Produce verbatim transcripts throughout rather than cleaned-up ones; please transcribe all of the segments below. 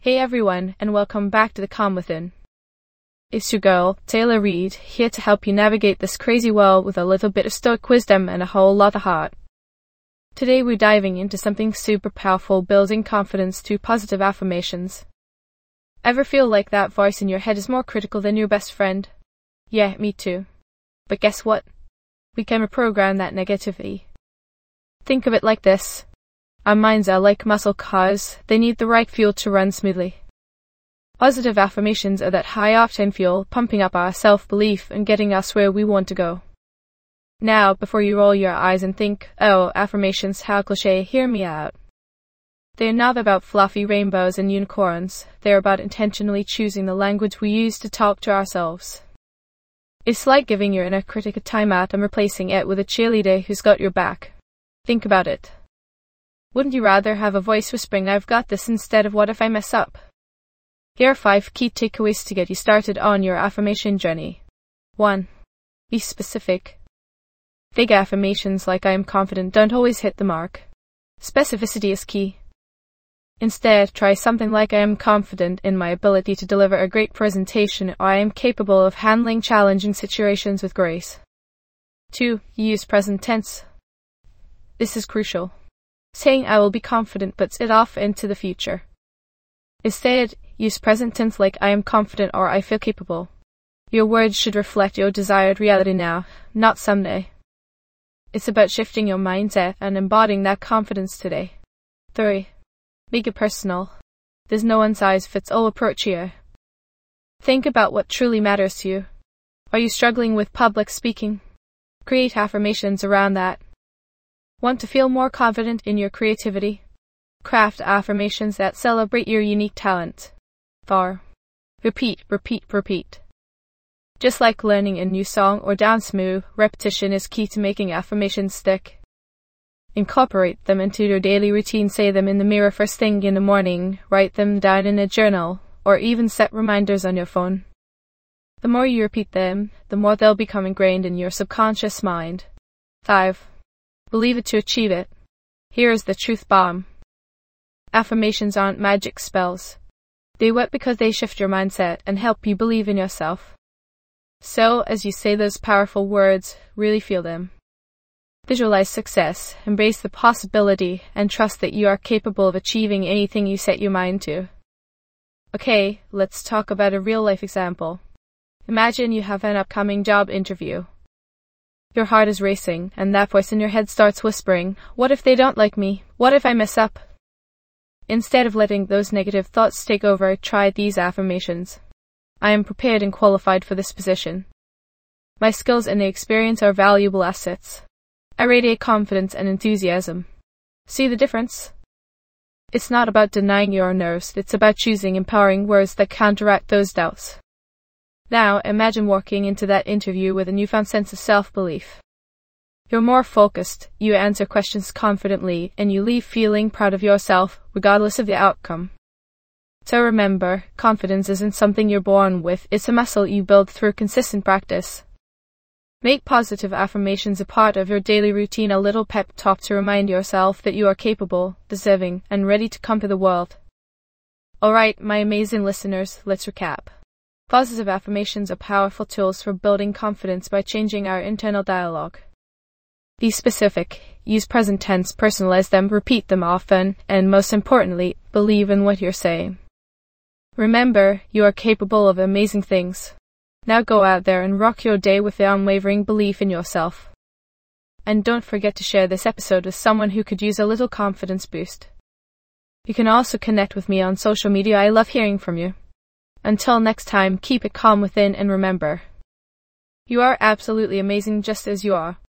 Hey everyone, and welcome back to The Calm Within. It's your girl, Taylor Reed, here to help you navigate this crazy world with a little bit of stoic wisdom and a whole lot of heart. Today we're diving into something super powerful, building confidence through positive affirmations. Ever feel like that voice in your head is more critical than your best friend? Yeah, me too. But guess what? We can reprogram that negativity. Think of it like this. Our minds are like muscle cars, they need the right fuel to run smoothly. Positive affirmations are that high-octane fuel, pumping up our self-belief and getting us where we want to go. Now, before you roll your eyes and think, oh, affirmations, how cliché, hear me out. They're not about fluffy rainbows and unicorns, they're about intentionally choosing the language we use to talk to ourselves. It's like giving your inner critic a timeout and replacing it with a cheerleader who's got your back. Think about it. Wouldn't you rather have a voice whispering, I've got this, instead of what if I mess up? Here are five key takeaways to get you started on your affirmation journey. one. Be specific. Vague affirmations like I am confident don't always hit the mark. Specificity is key. Instead, try something like I am confident in my ability to deliver a great presentation, or I am capable of handling challenging situations with grace. two. Use present tense. This is crucial. Saying I will be confident puts it off into the future. Instead, use present tense like I am confident or I feel capable. Your words should reflect your desired reality now, not someday. It's about shifting your mindset and embodying that confidence today. three. Make it personal. There's no one-size-fits-all approach here. Think about what truly matters to you. Are you struggling with public speaking? Create affirmations around that. Want to feel more confident in your creativity? Craft affirmations that celebrate your unique talent. four. Repeat, repeat, repeat. Just like learning a new song or dance move, repetition is key to making affirmations stick. Incorporate them into your daily routine. Say them in the mirror first thing in the morning, write them down in a journal, or even set reminders on your phone. The more you repeat them, the more they'll become ingrained in your subconscious mind. five. Believe it to achieve it. Here is the truth bomb. Affirmations aren't magic spells. They work because they shift your mindset and help you believe in yourself. So, as you say those powerful words, really feel them. Visualize success, embrace the possibility, and trust that you are capable of achieving anything you set your mind to. Okay, let's talk about a real-life example. Imagine you have an upcoming job interview. Your heart is racing, and that voice in your head starts whispering, what if they don't like me? What if I mess up? Instead of letting those negative thoughts take over, try these affirmations. I am prepared and qualified for this position. My skills and experience are valuable assets. I radiate confidence and enthusiasm. See the difference? It's not about denying your nerves, it's about choosing empowering words that counteract those doubts. Now, imagine walking into that interview with a newfound sense of self-belief. You're more focused, you answer questions confidently, and you leave feeling proud of yourself, regardless of the outcome. So remember, confidence isn't something you're born with, it's a muscle you build through consistent practice. Make positive affirmations a part of your daily routine, a little pep talk to remind yourself that you are capable, deserving, and ready to conquer the world. Alright, my amazing listeners, let's recap. Positive affirmations are powerful tools for building confidence by changing our internal dialogue. Be specific, use present tense, personalize them, repeat them often, and most importantly, believe in what you're saying. Remember, you are capable of amazing things. Now go out there and rock your day with the unwavering belief in yourself. And don't forget to share this episode with someone who could use a little confidence boost. You can also connect with me on social media. I love hearing from you. Until next time, keep it calm within and remember, you are absolutely amazing just as you are.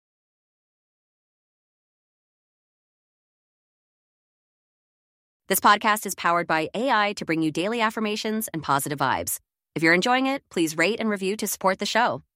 This podcast is powered by A I to bring you daily affirmations and positive vibes. If you're enjoying it, please rate and review to support the show.